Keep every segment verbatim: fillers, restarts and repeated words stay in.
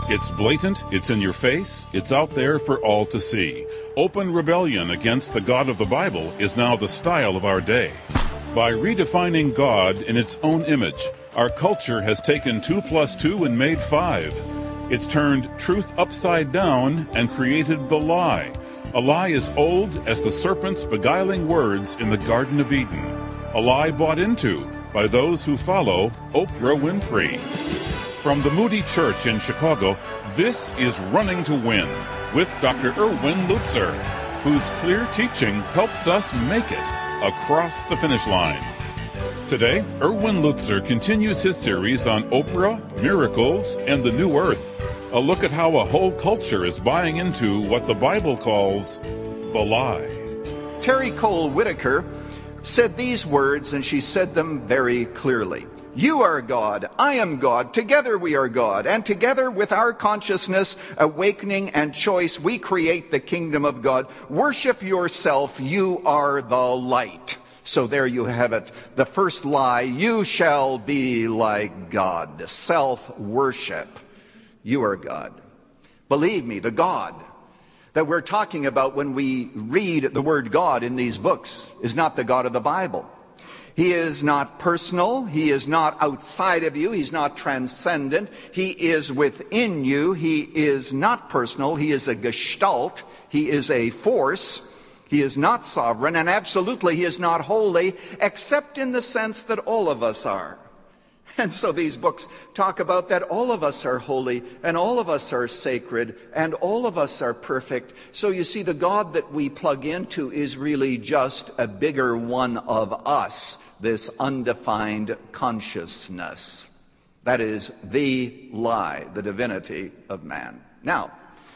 It's blatant, it's in your face, it's out there for all to see. Open rebellion against the God of the Bible is now the style of our day. By redefining God in its own image, our culture has taken two plus two and made five. It's turned truth upside down and created the lie. A lie as old as the serpent's beguiling words in the Garden of Eden. A lie bought into by those who follow Oprah Winfrey. From the Moody Church in Chicago, this is Running to Win with Doctor Erwin Lutzer, whose clear teaching helps us make it across the finish line. Today, Erwin Lutzer continues his series on Oprah, miracles, and the new earth. A look at how a whole culture is buying into what the Bible calls the lie. Terry Cole Whitaker said these words, and she said them very clearly. You are God, I am God, together we are God, and together with our consciousness, awakening, and choice, we create the kingdom of God. Worship yourself, you are the light. So there you have it. The first lie, you shall be like God. Self-worship. You are God. Believe me, the God that we're talking about when we read the word God in these books is not the God of the Bible. He is not personal. He is not outside of you. He's not transcendent. He is within you. He is not personal. He is a gestalt. He is a force. He is not sovereign. And absolutely, he is not holy, except in the sense that all of us are. And so these books talk about that all of us are holy, and all of us are sacred, and all of us are perfect. So you see, the God that we plug into is really just a bigger one of us, this undefined consciousness. That is the lie, the divinity of man. Now,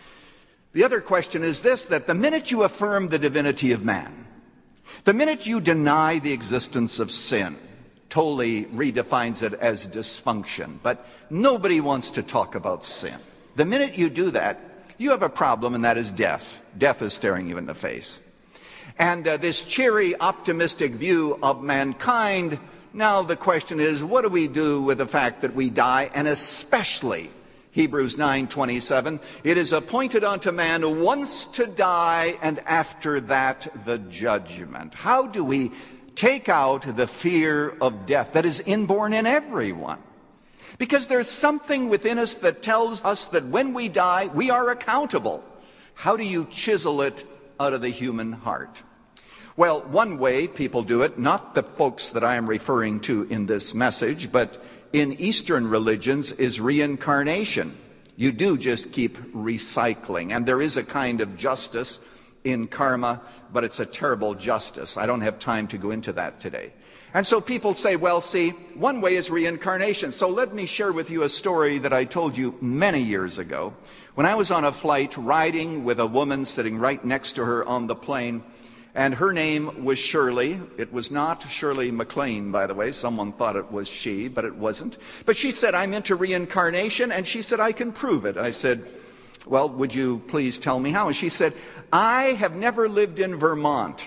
the other question is this, that the minute you affirm the divinity of man, the minute you deny the existence of sin, Tolle redefines it as dysfunction, but nobody wants to talk about sin. The minute you do that, you have a problem, and that is death. Death is staring you in the face. And uh, this cheery, optimistic view of mankind, now the question is, what do we do with the fact that we die? And especially, Hebrews nine twenty-seven, it is appointed unto man once to die, and after that the judgment. How do we take out the fear of death that is inborn in everyone? Because there's something within us that tells us that when we die, we are accountable. How do you chisel it out of the human heart? Well, one way people do it, not the folks that I am referring to in this message, but in Eastern religions, is reincarnation. You do just keep recycling. And there is a kind of justice in karma, but it's a terrible justice. I don't have time to go into that today. And so people say, well, see, one way is reincarnation. So let me share with you a story that I told you many years ago. When I was on a flight riding with a woman sitting right next to her on the plane, and her name was Shirley. It was not Shirley MacLaine, by the way. Someone thought it was she, but it wasn't. But she said, I'm into reincarnation, and she said, I can prove it. I said, well, would you please tell me how? And she said, I have never lived in Vermont.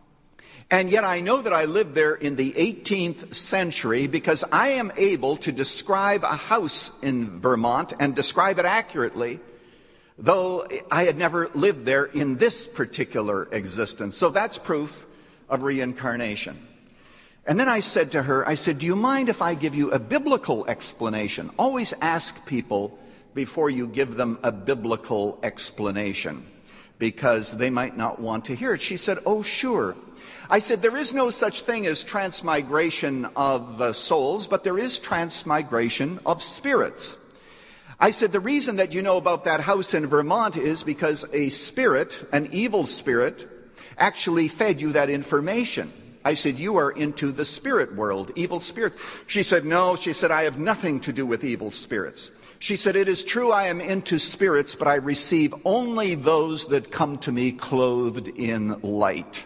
And yet I know that I lived there in the eighteenth century because I am able to describe a house in Vermont and describe it accurately, though I had never lived there in this particular existence. So that's proof of reincarnation. And then I said to her, I said, do you mind if I give you a biblical explanation? Always ask people before you give them a biblical explanation, because they might not want to hear it. She said, oh, sure. I said, there is no such thing as transmigration of uh, souls, but there is transmigration of spirits. I said, the reason that you know about that house in Vermont is because a spirit, an evil spirit, actually fed you that information. I said, you are into the spirit world, evil spirits. She said, no. She said, I have nothing to do with evil spirits. She said, it is true I am into spirits, but I receive only those that come to me clothed in light.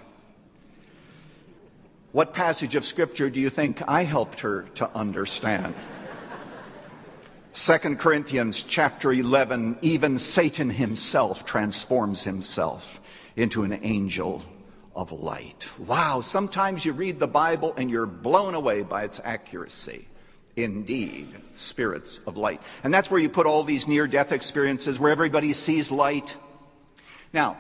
What passage of Scripture do you think I helped her to understand? Second Corinthians chapter eleven, even Satan himself transforms himself into an angel of light. Wow, sometimes you read the Bible and you're blown away by its accuracy. indeed spirits of light. And that's where you put all these near-death experiences where everybody sees light. Now,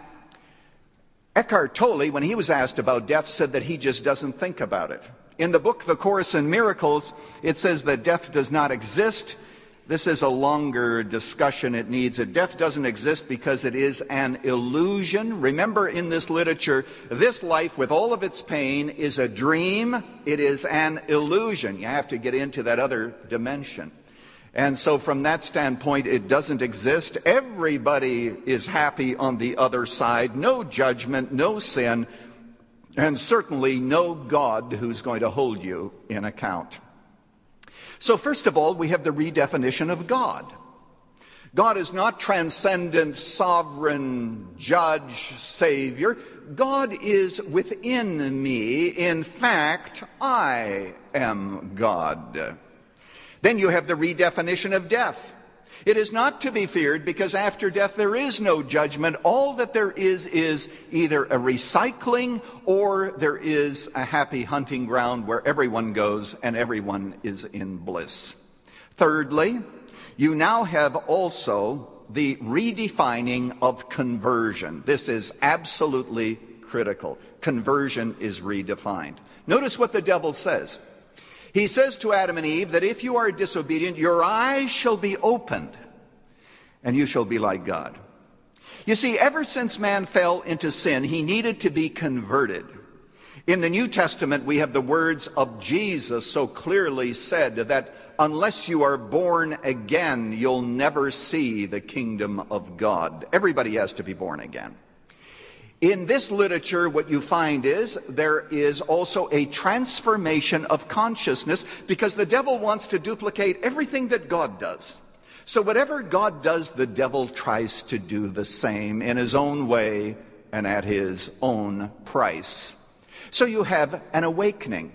Eckhart Tolle, when he was asked about death, said that he just doesn't think about it. In the book, The Course in Miracles, it says that death does not exist. This is a longer discussion. It needs it. Death doesn't exist because it is an illusion. Remember, in this literature, this life with all of its pain is a dream. It is an illusion. You have to get into that other dimension. And so from that standpoint, it doesn't exist. Everybody is happy on the other side. No judgment, no sin, and certainly no God who's going to hold you in account. So first of all, we have the redefinition of God. God is not transcendent, sovereign, judge, savior. God is within me. In fact, I am God. Then you have the redefinition of death. It is not to be feared because after death there is no judgment. All that there is is either a recycling or there is a happy hunting ground where everyone goes and everyone is in bliss. Thirdly, you now have also the redefining of conversion. This is absolutely critical. Conversion is redefined. Notice what the devil says. He says to Adam and Eve that if you are disobedient, your eyes shall be opened, and you shall be like God. You see, ever since man fell into sin, he needed to be converted. In the New Testament, we have the words of Jesus so clearly said that unless you are born again, you'll never see the kingdom of God. Everybody has to be born again. In this literature, what you find is there is also a transformation of consciousness because the devil wants to duplicate everything that God does. So whatever God does, the devil tries to do the same in his own way and at his own price. So you have an awakening.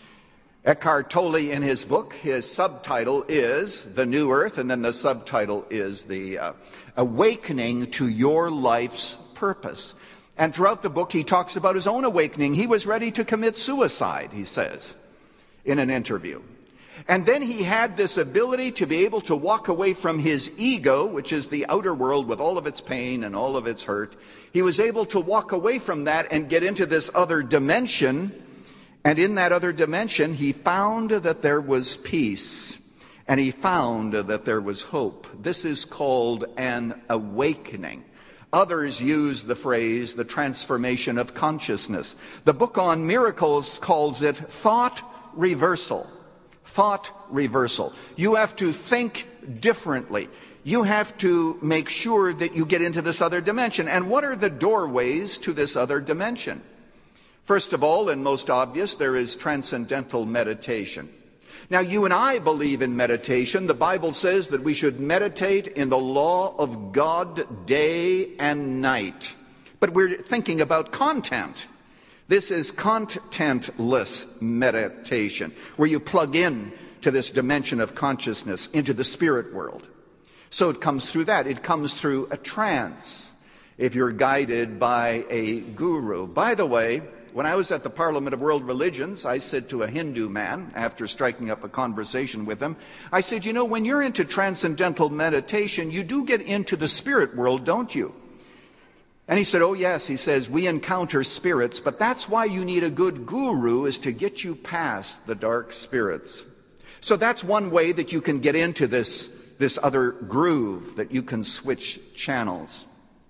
Eckhart Tolle, in his book, his subtitle is The New Earth, and then the subtitle is The uh, Awakening to Your Life's Purpose. And throughout the book, he talks about his own awakening. He was ready to commit suicide, he says, in an interview. And then he had this ability to be able to walk away from his ego, which is the outer world with all of its pain and all of its hurt. He was able to walk away from that and get into this other dimension. And in that other dimension, he found that there was peace. And he found that there was hope. This is called an awakening. Others use the phrase, the transformation of consciousness. The book on miracles calls it thought reversal. Thought reversal. You have to think differently. You have to make sure that you get into this other dimension. And what are the doorways to this other dimension? First of all, and most obvious, there is transcendental meditation. Now, you and I believe in meditation. The Bible says that we should meditate in the law of God day and night. But we're thinking about content. This is contentless meditation, where you plug in to this dimension of consciousness, into the spirit world. So it comes through that. It comes through a trance, if you're guided by a guru. By the way, when I was at the Parliament of World Religions, I said to a Hindu man, after striking up a conversation with him, I said, you know, when you're into transcendental meditation, you do get into the spirit world, don't you? And he said, oh yes, he says, we encounter spirits, but that's why you need a good guru, is to get you past the dark spirits. So that's one way that you can get into this, this other groove, that you can switch channels.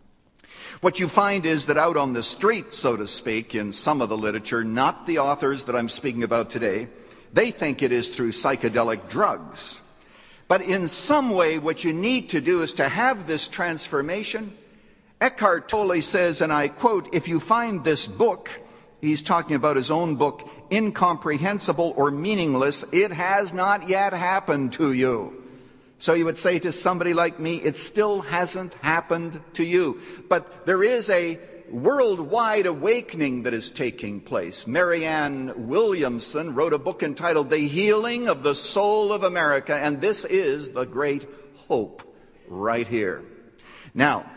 What you find is that out on the street, so to speak, in some of the literature, not the authors that I'm speaking about today, they think it is through psychedelic drugs. But in some way, what you need to do is to have this transformation. Eckhart Tolle says, and I quote, if you find this book, he's talking about his own book, incomprehensible or meaningless, it has not yet happened to you. So you would say to somebody like me, it still hasn't happened to you. But there is a worldwide awakening that is taking place. Marianne Williamson wrote a book entitled The Healing of the Soul of America, and this is the great hope right here. Now,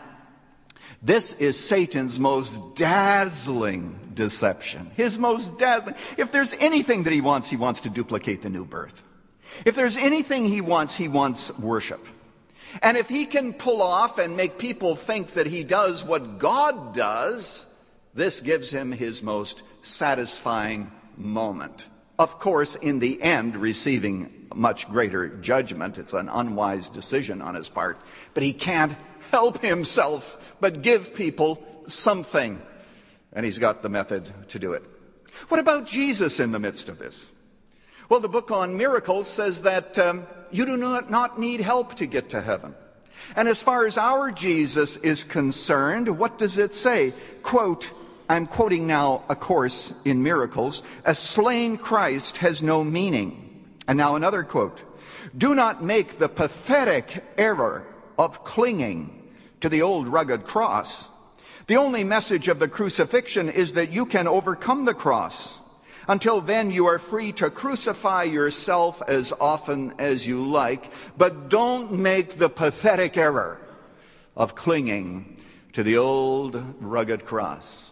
this is Satan's most dazzling deception. His most dazzling. If there's anything that he wants, he wants to duplicate the new birth. If there's anything he wants, he wants worship. And if he can pull off and make people think that he does what God does, this gives him his most satisfying moment. Of course, in the end, receiving much greater judgment. It's an unwise decision on his part. But he can't help himself but give people something. And he's got the method to do it. What about Jesus in the midst of this? Well, the book on miracles says that um, you do not, not need help to get to heaven. And as far as our Jesus is concerned, what does it say? Quote, I'm quoting now a course in miracles, a slain Christ has no meaning. And now another quote. Do not make the pathetic error of clinging to the old rugged cross. The only message of the crucifixion is that you can overcome the cross. Until then, you are free to crucify yourself as often as you like, but don't make the pathetic error of clinging to the old rugged cross.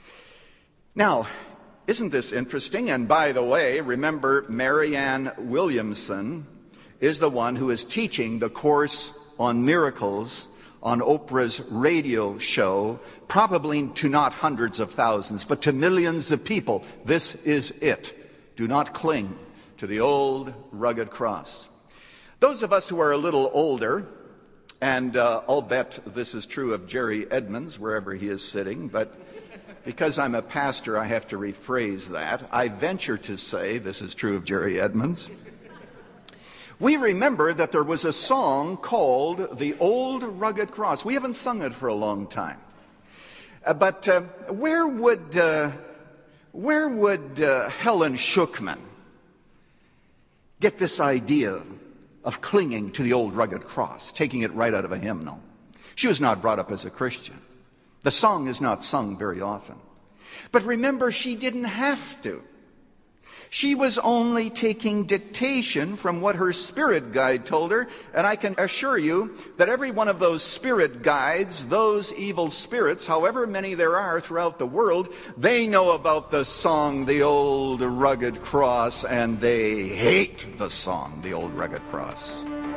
Now, isn't this interesting? And by the way, remember, Marianne Williamson is the one who is teaching the course on miracles on Oprah's radio show, probably to not hundreds of thousands, but to millions of people. This is it. Do not cling to the old rugged cross. Those of us who are a little older, and uh, I'll bet this is true of Jerry Edmonds, wherever he is sitting, but because I'm a pastor, I have to rephrase that. I venture to say this is true of Jerry Edmonds. We remember that there was a song called The Old Rugged Cross. We haven't sung it for a long time. Uh, but uh, where would uh, where would uh, Helen Schuckman get this idea of clinging to the old rugged cross, taking it right out of a hymnal? She was not brought up as a Christian. The song is not sung very often. But remember, she didn't have to. She was only taking dictation from what her spirit guide told her, and I can assure you that every one of those spirit guides, those evil spirits, however many there are throughout the world, they know about the song, The Old Rugged Cross, and they hate the song, The Old Rugged Cross.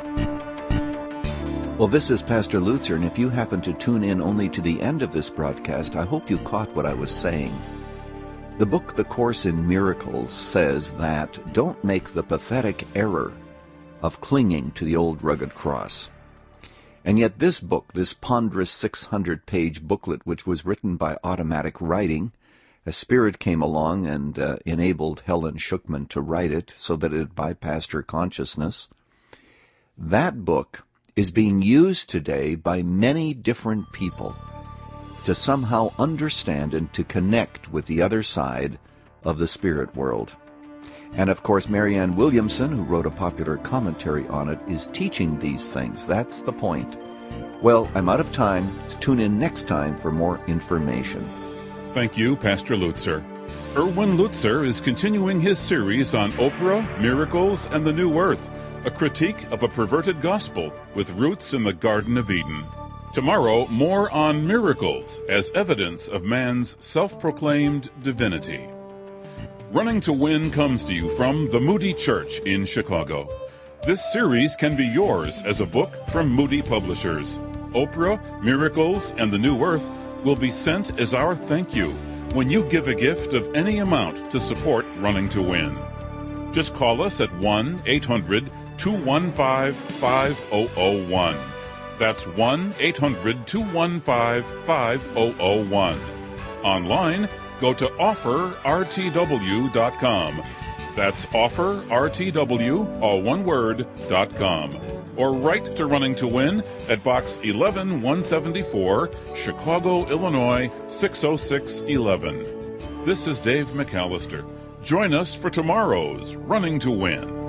Well, this is Pastor Lutzer, and if you happen to tune in only to the end of this broadcast, I hope you caught what I was saying. The book, The Course in Miracles, says that don't make the pathetic error of clinging to the old rugged cross. And yet this book, this ponderous six hundred page booklet, which was written by automatic writing, a spirit came along and uh, enabled Helen Schuckman to write it so that it bypassed her consciousness. That book is being used today by many different people to somehow understand and to connect with the other side of the spirit world. And of course, Marianne Williamson, who wrote a popular commentary on it, is teaching these things. That's the point. Well, I'm out of time. Tune in next time for more information. Thank you, Pastor Lutzer. Erwin Lutzer is continuing his series on Oprah, miracles, and the new earth, a critique of a perverted gospel with roots in the Garden of Eden. Tomorrow, more on miracles as evidence of man's self-proclaimed divinity. Running to Win comes to you from the Moody Church in Chicago. This series can be yours as a book from Moody Publishers. Oprah, Miracles, and the New Earth will be sent as our thank you when you give a gift of any amount to support Running to Win. Just call us at one eight hundred two one five five zero zero one. That's one eight hundred two one five five zero zero one. Online, go to offer r t w dot com. That's offer r t w, all one word, dot com. Or write to Running to Win at Box eleven one seventy-four, Chicago, Illinois six oh six one one. This is Dave McAllister. Join us for tomorrow's Running to Win.